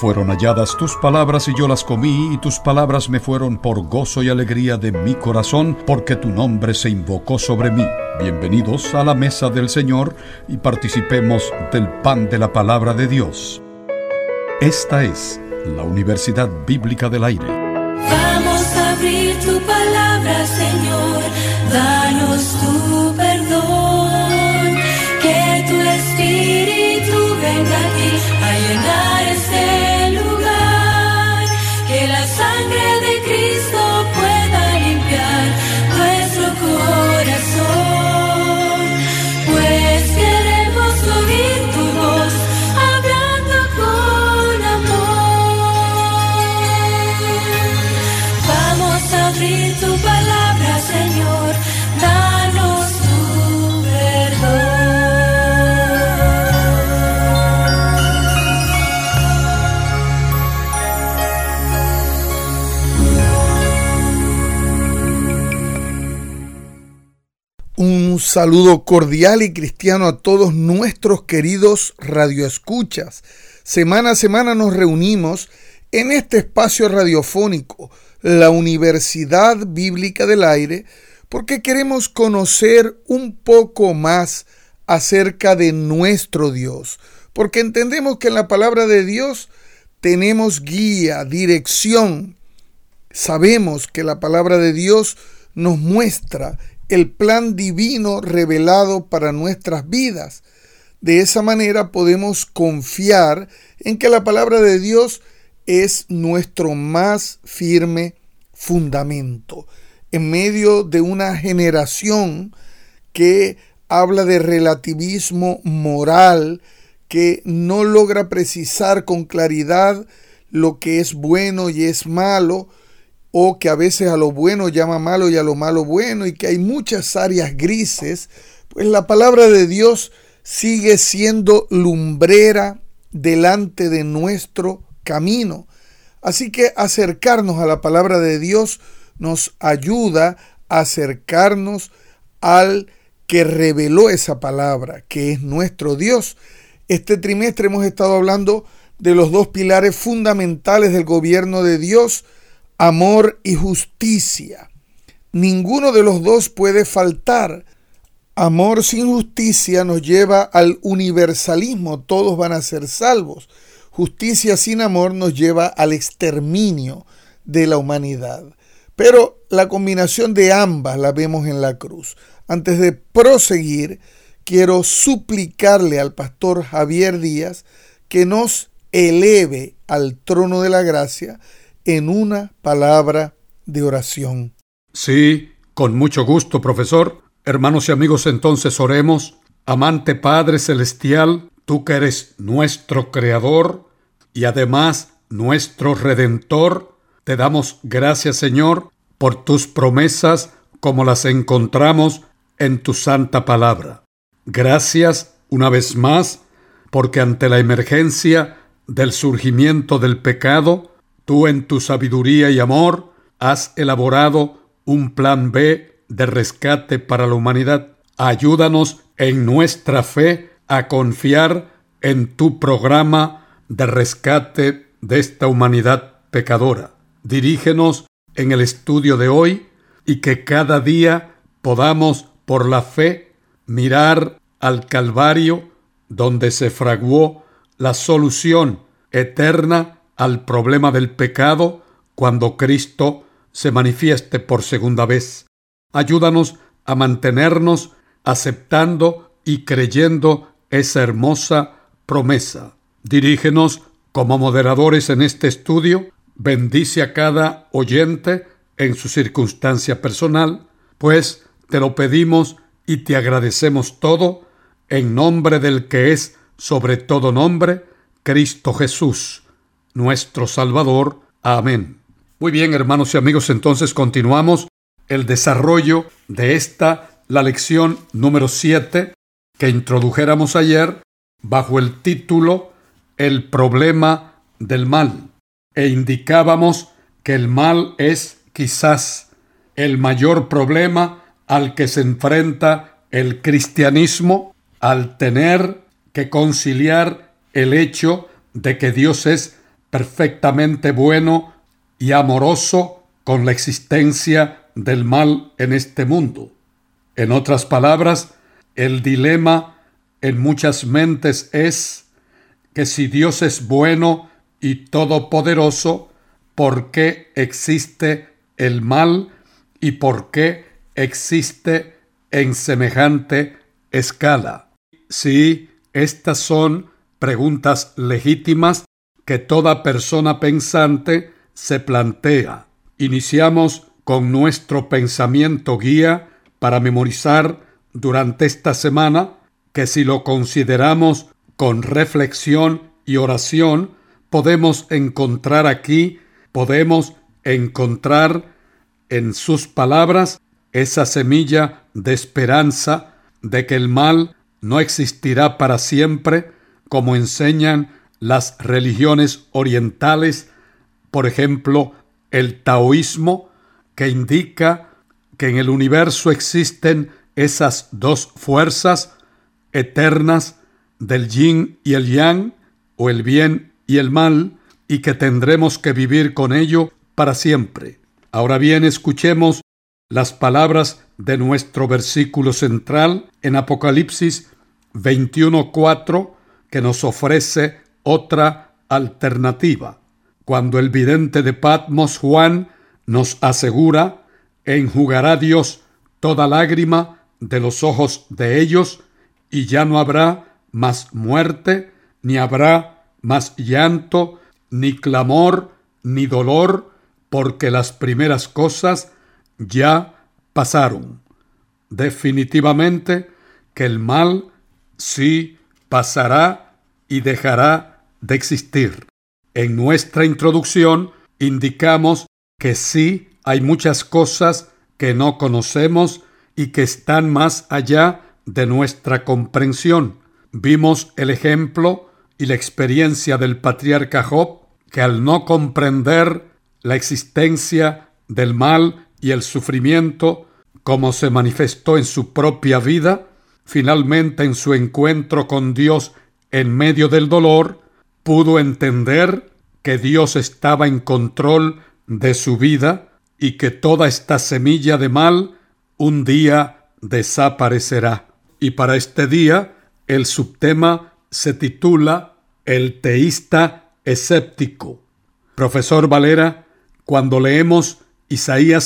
Fueron halladas tus palabras y yo las comí, y tus palabras me fueron por gozo y alegría de mi corazón, porque tu nombre se invocó sobre mí. Bienvenidos a la mesa del Señor y participemos del pan de la palabra de Dios. Esta es la Universidad Bíblica del Aire. Vamos a abrir tu palabra, Señor, danos tu perdón, que tu Espíritu venga aquí a llenar este lugar, que la sangre de Cristo pueda limpiar nuestro corazón, pues queremos oír tu voz hablando con amor. Vamos a abrir tu palabra, Señor, danos tu perdón. Un saludo cordial y cristiano a todos nuestros queridos radioescuchas. Semana a semana nos reunimos en este espacio radiofónico, la Universidad Bíblica del Aire, porque queremos conocer un poco más acerca de nuestro Dios, porque entendemos que en la palabra de Dios tenemos guía, dirección. Sabemos que la palabra de Dios nos muestra el plan divino revelado para nuestras vidas. De esa manera podemos confiar en que la palabra de Dios es nuestro más firme fundamento. En medio de una generación que habla de relativismo moral, que no logra precisar con claridad lo que es bueno y es malo, o que a veces a lo bueno llama malo y a lo malo bueno, y que hay muchas áreas grises, pues la palabra de Dios sigue siendo lumbrera delante de nuestro camino. Así que acercarnos a la palabra de Dios nos ayuda a acercarnos al que reveló esa palabra, que es nuestro Dios. Este trimestre hemos estado hablando de los dos pilares fundamentales del gobierno de Dios: amor y justicia. Ninguno de los dos puede faltar. Amor sin justicia nos lleva al universalismo, todos van a ser salvos. Justicia sin amor nos lleva al exterminio de la humanidad. Pero la combinación de ambas la vemos en la cruz. Antes de proseguir, quiero suplicarle al pastor Javier Díaz que nos eleve al trono de la gracia en una palabra de oración. Sí, con mucho gusto, profesor. Hermanos y amigos, entonces oremos. Amante Padre Celestial, tú que eres nuestro Creador y además nuestro Redentor, te damos gracias, Señor, por tus promesas como las encontramos en tu santa palabra. Gracias una vez más, porque ante la emergencia del surgimiento del pecado, tú en tu sabiduría y amor has elaborado un plan B de rescate para la humanidad. Ayúdanos en nuestra fe a confiar en tu programa de rescate de esta humanidad pecadora. Dirígenos en el estudio de hoy y que cada día podamos, por la fe, mirar al Calvario, donde se fraguó la solución eterna al problema del pecado cuando Cristo se manifieste por segunda vez. Ayúdanos a mantenernos aceptando y creyendo esa hermosa promesa. Dirígenos como moderadores en este estudio. Bendice a cada oyente en su circunstancia personal, pues te lo pedimos y te agradecemos todo en nombre del que es sobre todo nombre, Cristo Jesús, nuestro Salvador. Amén. Muy bien, hermanos y amigos, entonces continuamos el desarrollo de la lección número 7 que introdujéramos ayer bajo el título El problema del mal. E indicábamos que el mal es quizás el mayor problema al que se enfrenta el cristianismo al tener que conciliar el hecho de que Dios es perfectamente bueno y amoroso con la existencia del mal en este mundo. En otras palabras, el dilema en muchas mentes es que si Dios es bueno y todopoderoso, ¿por qué existe el mal y por qué existe en semejante escala? Sí, estas son preguntas legítimas que toda persona pensante se plantea. Iniciamos con nuestro pensamiento guía para memorizar durante esta semana, que si lo consideramos con reflexión y oración, podemos encontrar en sus palabras esa semilla de esperanza de que el mal no existirá para siempre, como enseñan las religiones orientales, por ejemplo, el taoísmo, que indica que en el universo existen esas dos fuerzas eternas del yin y el yang, o el bien y el mal, y que tendremos que vivir con ello para siempre. Ahora bien, escuchemos las palabras de nuestro versículo central en Apocalipsis 21:4, que nos ofrece otra alternativa. Cuando el vidente de Patmos, Juan, nos asegura: enjugará Dios toda lágrima de los ojos de ellos, y ya no habrá más muerte, ni habrá más llanto, ni clamor, ni dolor, porque las primeras cosas ya pasaron. Definitivamente que el mal sí pasará y dejará de existir. En nuestra introducción indicamos que sí hay muchas cosas que no conocemos y que están más allá de nuestra comprensión. Vimos el ejemplo y la experiencia del patriarca Job, que al no comprender la existencia del mal y el sufrimiento, como se manifestó en su propia vida, finalmente en su encuentro con Dios en medio del dolor, pudo entender que Dios estaba en control de su vida y que toda esta semilla de mal un día desaparecerá. Y para este día, el subtema se titula El teísta escéptico. Profesor Valera, cuando leemos Isaías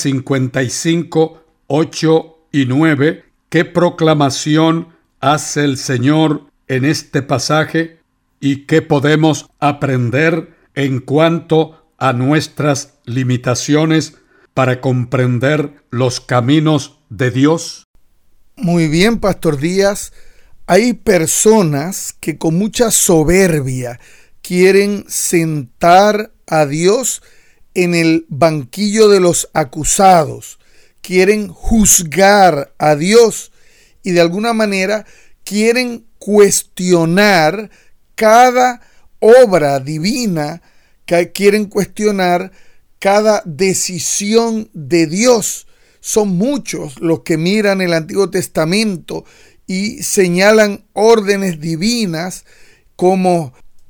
55, 8 y 9, ¿qué proclamación hace el Señor en este pasaje y qué podemos aprender en cuanto a nuestras limitaciones para comprender los caminos de Dios? Muy bien, Pastor Díaz. Hay personas que con mucha soberbia quieren sentar a Dios en el banquillo de los acusados, quieren juzgar a Dios y de alguna manera quieren cuestionar cada obra divina, quieren cuestionar cada decisión de Dios. Son muchos los que miran el Antiguo Testamento y señalan órdenes divinas como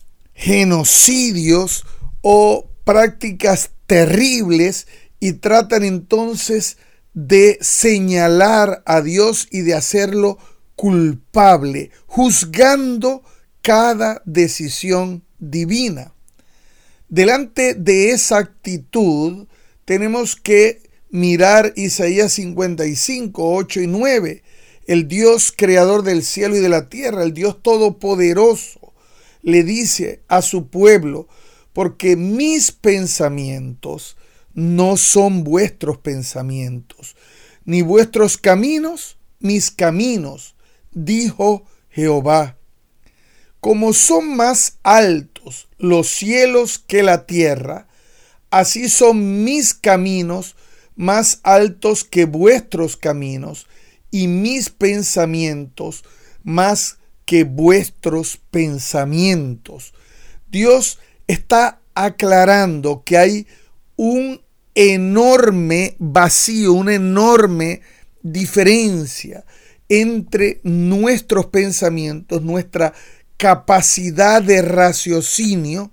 genocidios o prácticas terribles y tratan entonces de señalar a Dios y de hacerlo culpable, juzgando cada decisión divina. Delante de esa actitud tenemos que mirar Isaías 55, 8 y 9. El Dios creador del cielo y de la tierra, el Dios todopoderoso, le dice a su pueblo: porque mis pensamientos no son vuestros pensamientos, ni vuestros caminos mis caminos, dijo Jehová. Como son más altos los cielos que la tierra, así son mis caminos más altos que vuestros caminos, y mis pensamientos más que vuestros pensamientos. Dios está aclarando que hay un enorme vacío, una enorme diferencia entre nuestros pensamientos, nuestra capacidad de raciocinio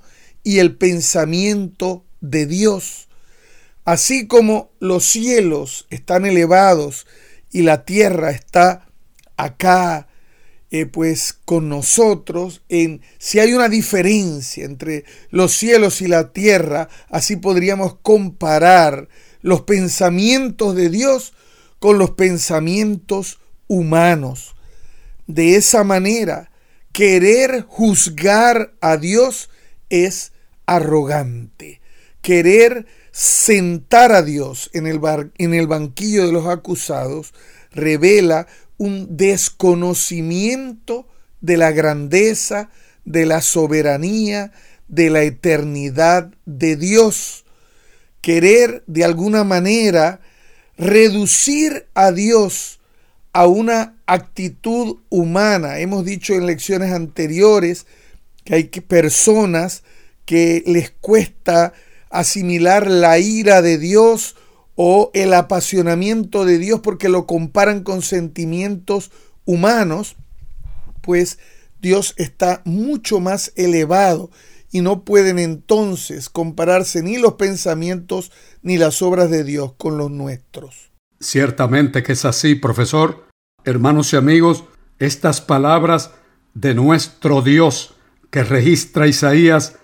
y el pensamiento de Dios. Así como los cielos están elevados y la tierra está acá, pues con nosotros, si hay una diferencia entre los cielos y la tierra, así podríamos comparar los pensamientos de Dios con los pensamientos humanos. De esa manera, querer juzgar a Dios es arrogante. Querer sentar a Dios en el banquillo de los acusados revela un desconocimiento de la grandeza, de la soberanía, de la eternidad de Dios. Querer de alguna manera reducir a Dios a una actitud humana. Hemos dicho en lecciones anteriores que hay personas que les cuesta asimilar la ira de Dios o el apasionamiento de Dios porque lo comparan con sentimientos humanos, pues Dios está mucho más elevado y no pueden entonces compararse ni los pensamientos ni las obras de Dios con los nuestros. Ciertamente que es así, profesor. Hermanos y amigos, estas palabras de nuestro Dios que registra Isaías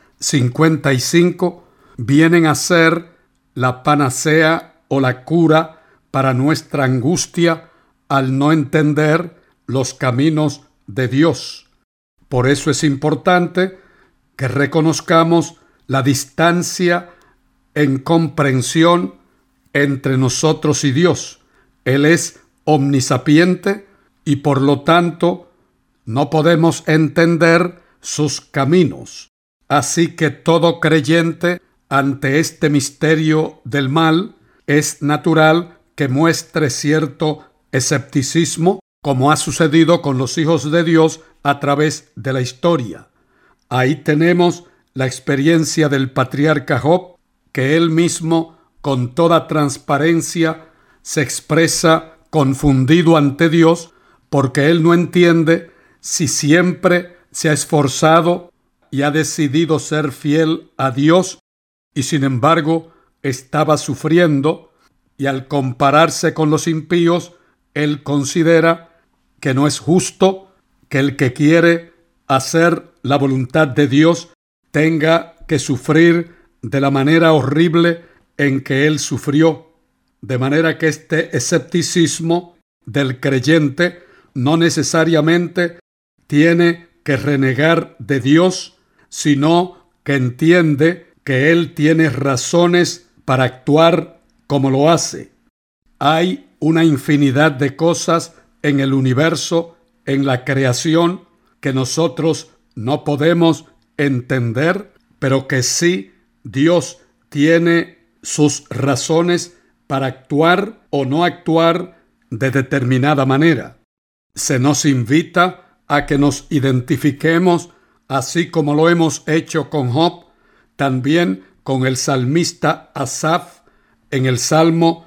55 vienen a ser la panacea o la cura para nuestra angustia al no entender los caminos de Dios. Por eso es importante que reconozcamos la distancia en comprensión entre nosotros y Dios. Él es omnisapiente y por lo tanto no podemos entender sus caminos. Así que todo creyente ante este misterio del mal es natural que muestre cierto escepticismo, como ha sucedido con los hijos de Dios a través de la historia. Ahí tenemos la experiencia del patriarca Job, que él mismo, con toda transparencia, se expresa confundido ante Dios, porque él no entiende si siempre se ha esforzado y ha decidido ser fiel a Dios, y sin embargo estaba sufriendo, y al compararse con los impíos, él considera que no es justo que el que quiere hacer la voluntad de Dios tenga que sufrir de la manera horrible en que él sufrió. De manera que este escepticismo del creyente no necesariamente tiene que renegar de Dios, sino que entiende que Él tiene razones para actuar como lo hace. Hay una infinidad de cosas en el universo, en la creación, que nosotros no podemos entender, pero que sí Dios tiene sus razones para actuar o no actuar de determinada manera. Se nos invita a que nos identifiquemos, así como lo hemos hecho con Job, también con el salmista Asaf en el Salmo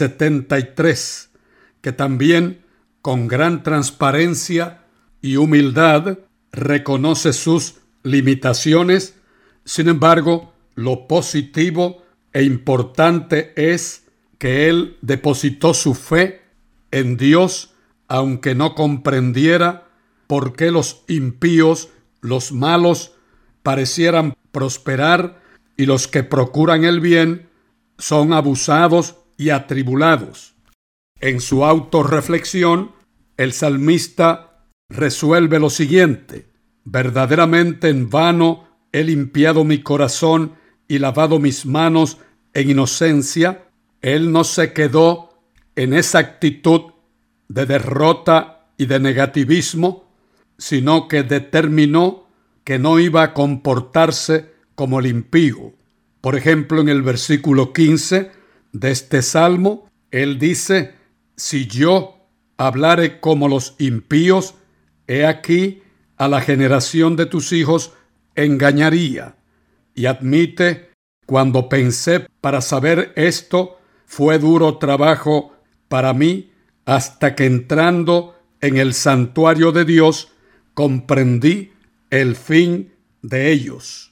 73, que también con gran transparencia y humildad reconoce sus limitaciones. Sin embargo, lo positivo e importante es que él depositó su fe en Dios, aunque no comprendiera por qué los impíos, los malos, parecieran prosperar y los que procuran el bien son abusados y atribulados. En su autorreflexión, el salmista resuelve lo siguiente: verdaderamente en vano he limpiado mi corazón y lavado mis manos en inocencia. Él no se quedó en esa actitud de derrota y de negativismo, sino que determinó que no iba a comportarse como el impío. Por ejemplo, en el versículo 15 de este salmo, él dice: si yo hablare como los impíos, he aquí a la generación de tus hijos engañaría. Y admite: cuando pensé para saber esto, fue duro trabajo para mí, hasta que entrando en el santuario de Dios, comprendí el fin de ellos.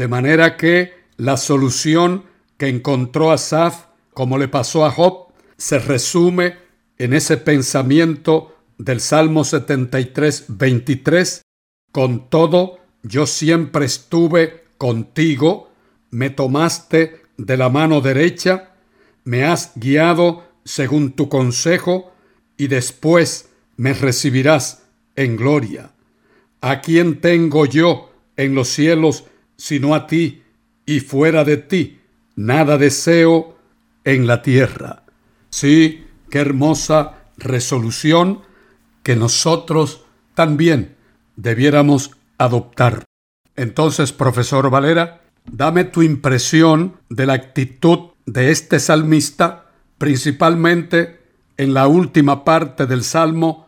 De manera que la solución que encontró Asaf, como le pasó a Job, se resume en ese pensamiento del Salmo 73, 23. Con todo, yo siempre estuve contigo, me tomaste de la mano derecha, me has guiado según tu consejo, y después me recibirás en gloria. ¿A quién tengo yo en los cielos sino a ti? Y fuera de ti nada deseo en la tierra. Sí, qué hermosa resolución que nosotros también debiéramos adoptar. Entonces, profesor Valera, dame tu impresión de la actitud de este salmista, principalmente en la última parte del Salmo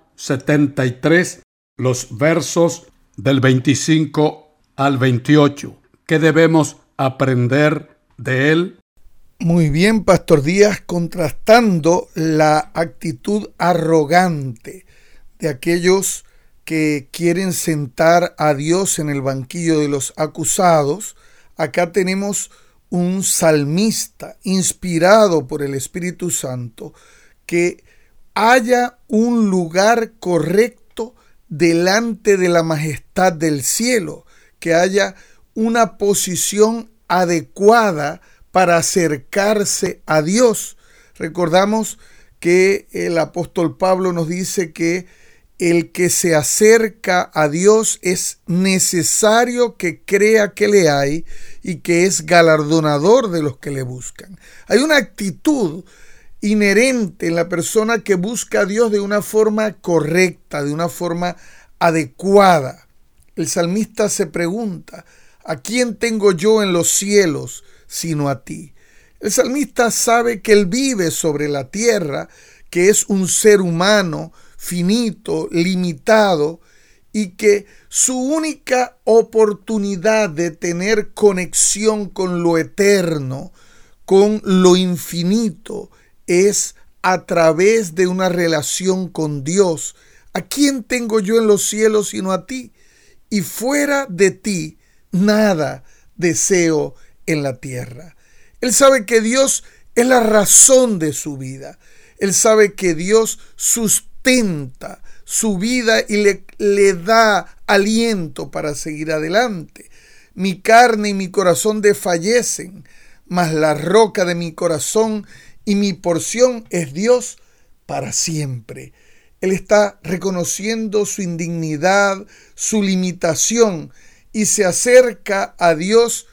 73, los versos del 25 al 28. ¿Qué debemos aprender de él? Muy bien, Pastor Díaz, contrastando la actitud arrogante de aquellos que quieren sentar a Dios en el banquillo de los acusados. Acá tenemos un salmista inspirado por el Espíritu Santo que haya un lugar correcto delante de la majestad del cielo, que haya una posición adecuada para acercarse a Dios. Recordamos que el apóstol Pablo nos dice que el que se acerca a Dios es necesario que crea que le hay y que es galardonador de los que le buscan. Hay una actitud inherente en la persona que busca a Dios de una forma correcta, de una forma adecuada. El salmista se pregunta: ¿a quién tengo yo en los cielos sino a ti? El salmista sabe que él vive sobre la tierra, que es un ser humano finito, limitado, y que su única oportunidad de tener conexión con lo eterno, con lo infinito, es a través de una relación con Dios. ¿A quién tengo yo en los cielos sino a ti? Y fuera de ti nada deseo en la tierra. Él sabe que Dios es la razón de su vida. Él sabe que Dios sustenta su vida y le da aliento para seguir adelante. Mi carne y mi corazón desfallecen, mas la roca de mi corazón y mi porción es Dios para siempre. Él está reconociendo su indignidad, su limitación, y se acerca a Dios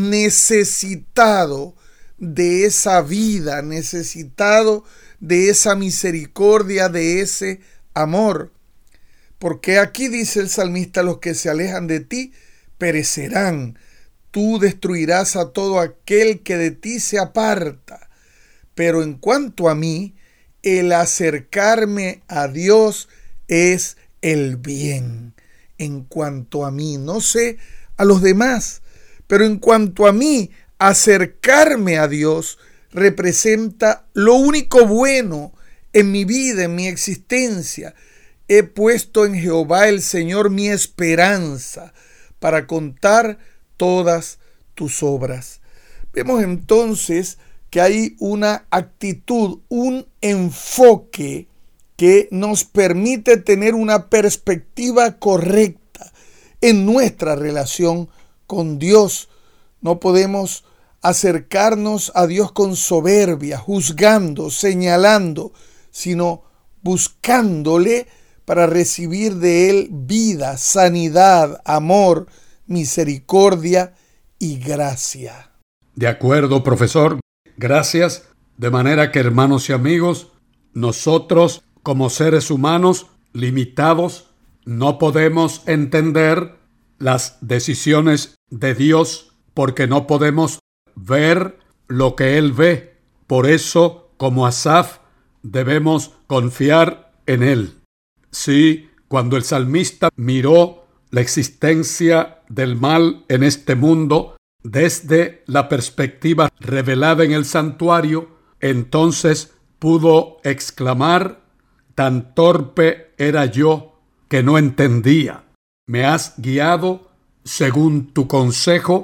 necesitado de esa vida, necesitado de esa misericordia, de ese amor. Porque aquí dice el salmista: los que se alejan de ti perecerán. Tú destruirás a todo aquel que de ti se aparta. Pero en cuanto a mí, el acercarme a Dios es el bien. En cuanto a mí, no sé a los demás, pero en cuanto a mí, acercarme a Dios representa lo único bueno en mi vida, en mi existencia. He puesto en Jehová el Señor mi esperanza para contar todas tus obras. Vemos entonces que hay una actitud, un enfoque que nos permite tener una perspectiva correcta en nuestra relación con Dios. No podemos acercarnos a Dios con soberbia, juzgando, señalando, sino buscándole para recibir de Él vida, sanidad, amor, misericordia y gracia. De acuerdo, profesor. Gracias. De manera que, hermanos y amigos, nosotros como seres humanos limitados no podemos entender las decisiones de Dios porque no podemos ver lo que Él ve. Por eso, como Asaf, debemos confiar en Él. Sí, cuando el salmista miró la existencia del mal en este mundo desde la perspectiva revelada en el santuario, entonces pudo exclamar: tan torpe era yo que no entendía. Me has guiado según tu consejo,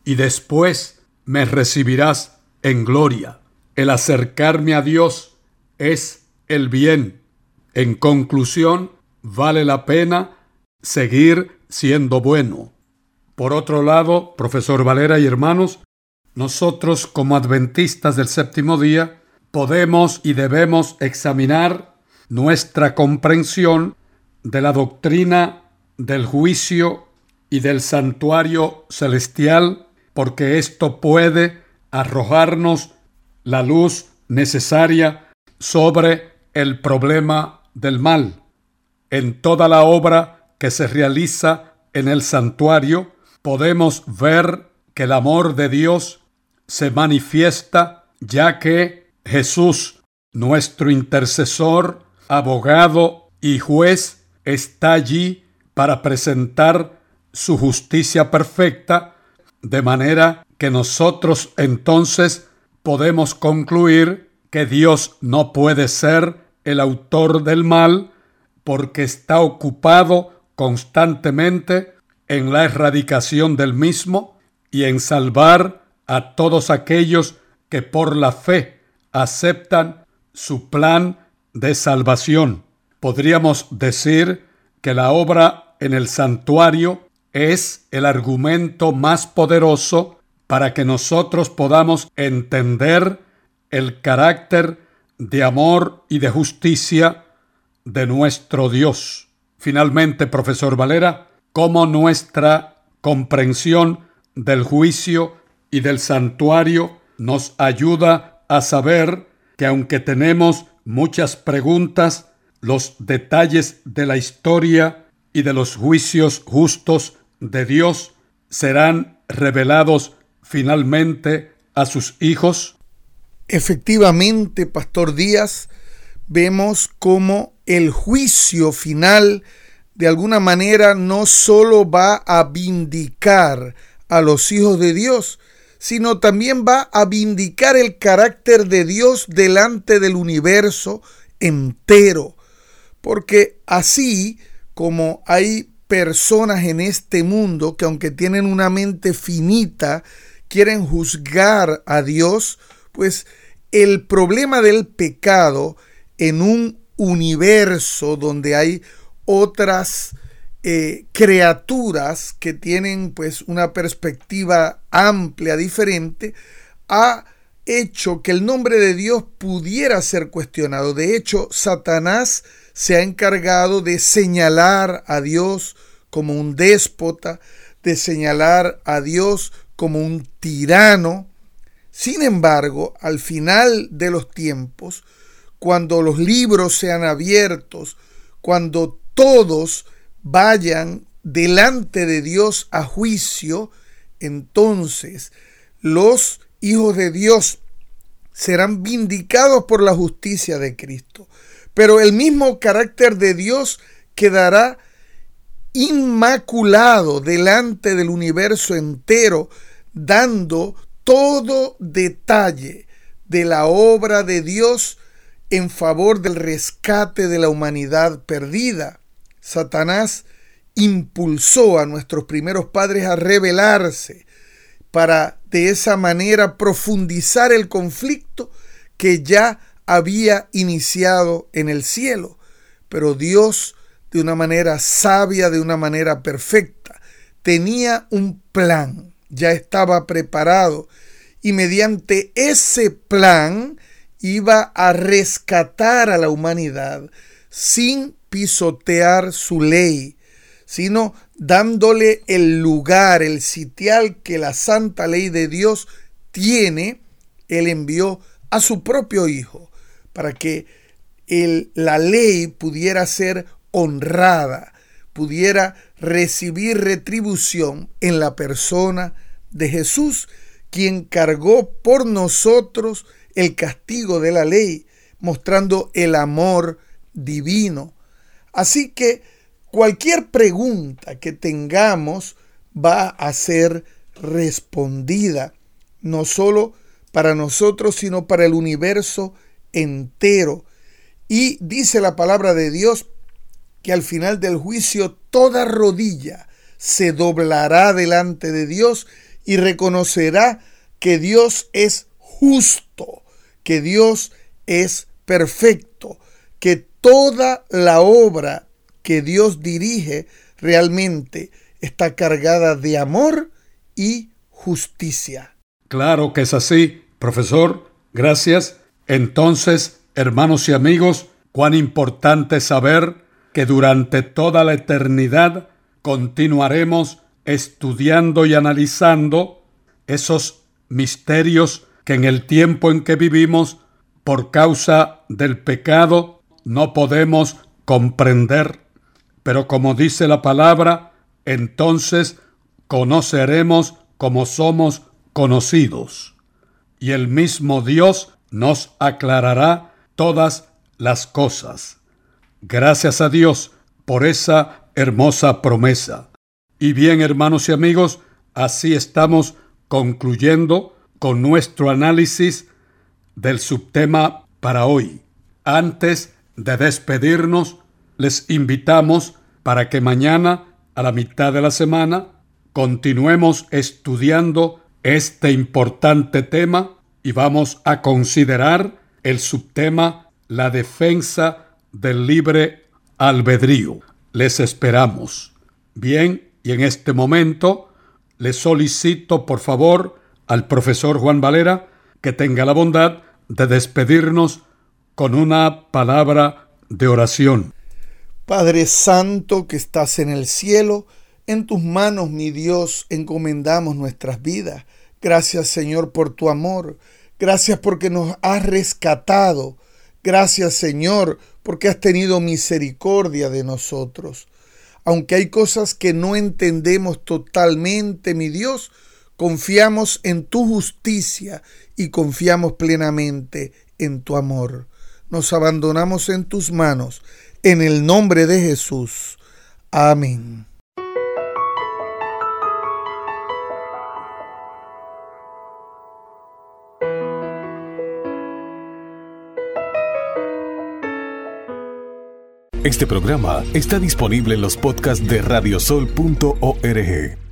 y después me recibirás en gloria. El acercarme a Dios es el bien. En conclusión, vale la pena seguir siendo bueno. Por otro lado, profesor Valera y hermanos, nosotros como adventistas del séptimo día podemos y debemos examinar nuestra comprensión de la doctrina del juicio y del santuario celestial, porque esto puede arrojarnos la luz necesaria sobre el problema del mal. En toda la obra que se realiza en el santuario, podemos ver que el amor de Dios se manifiesta, ya que Jesús, nuestro intercesor, abogado y juez, está allí para presentar su justicia perfecta, de manera que nosotros entonces podemos concluir que Dios no puede ser el autor del mal, porque está ocupado constantemente en la erradicación del mismo y en salvar a todos aquellos que por la fe aceptan su plan de salvación. Podríamos decir que la obra en el santuario es el argumento más poderoso para que nosotros podamos entender el carácter de amor y de justicia de nuestro Dios. Finalmente, profesor Valera, ¿cómo nuestra comprensión del juicio y del santuario nos ayuda a saber que aunque tenemos muchas preguntas, los detalles de la historia y de los juicios justos de Dios serán revelados finalmente a sus hijos? Efectivamente, Pastor Díaz, vemos cómo el juicio final de alguna manera no solo va a vindicar a los hijos de Dios, sino también va a vindicar el carácter de Dios delante del universo entero. Porque así como hay personas en este mundo que, aunque tienen una mente finita, quieren juzgar a Dios, pues el problema del pecado en un universo donde hay otras criaturas que tienen pues una perspectiva amplia, diferente, ha hecho que el nombre de Dios pudiera ser cuestionado. De hecho, Satanás se ha encargado de señalar a Dios como un déspota, de señalar a Dios como un tirano. Sin embargo, al final de los tiempos, cuando los libros sean abiertos, cuando todos vayan delante de Dios a juicio, entonces los hijos de Dios serán vindicados por la justicia de Cristo. Pero el mismo carácter de Dios quedará inmaculado delante del universo entero, dando todo detalle de la obra de Dios en favor del rescate de la humanidad perdida. Satanás impulsó a nuestros primeros padres a rebelarse para de esa manera profundizar el conflicto que ya había iniciado en el cielo. Pero Dios, de una manera sabia, de una manera perfecta, tenía un plan, ya estaba preparado, y mediante ese plan iba a rescatar a la humanidad sin pisotear su ley, sino dándole el lugar, el sitial que la santa ley de Dios tiene. Él envió a su propio Hijo para que la ley pudiera ser honrada, pudiera recibir retribución en la persona de Jesús, quien cargó por nosotros el castigo de la ley, mostrando el amor divino. Así que cualquier pregunta que tengamos va a ser respondida, no solo para nosotros, sino para el universo entero. Y dice la palabra de Dios que al final del juicio toda rodilla se doblará delante de Dios y reconocerá que Dios es justo, que Dios es perfecto, que toda la obra que Dios dirige realmente está cargada de amor y justicia. Claro que es así, profesor. Gracias. Entonces, hermanos y amigos, cuán importante es saber que durante toda la eternidad continuaremos estudiando y analizando esos misterios que en el tiempo en que vivimos, por causa del pecado, no podemos comprender. Pero como dice la palabra, entonces conoceremos como somos conocidos. Y el mismo Dios nos aclarará todas las cosas. Gracias a Dios por esa hermosa promesa. Y bien, hermanos y amigos, así estamos concluyendo con nuestro análisis del subtema para hoy. Antes de despedirnos, les invitamos para que mañana, a la mitad de la semana, continuemos estudiando este importante tema y vamos a considerar el subtema la defensa del libre albedrío. Les esperamos. Bien, y en este momento les solicito por favor al profesor Juan Valera que tenga la bondad de despedirnos con una palabra de oración. Padre Santo que estás en el cielo, en tus manos, mi Dios, encomendamos nuestras vidas. Gracias, Señor, por tu amor. Gracias porque nos has rescatado. Gracias, Señor, porque has tenido misericordia de nosotros. Aunque hay cosas que no entendemos totalmente, mi Dios, confiamos en tu justicia y confiamos plenamente en tu amor. Nos abandonamos en tus manos, en el nombre de Jesús. Amén. Este programa está disponible en los podcasts de radiosol.org.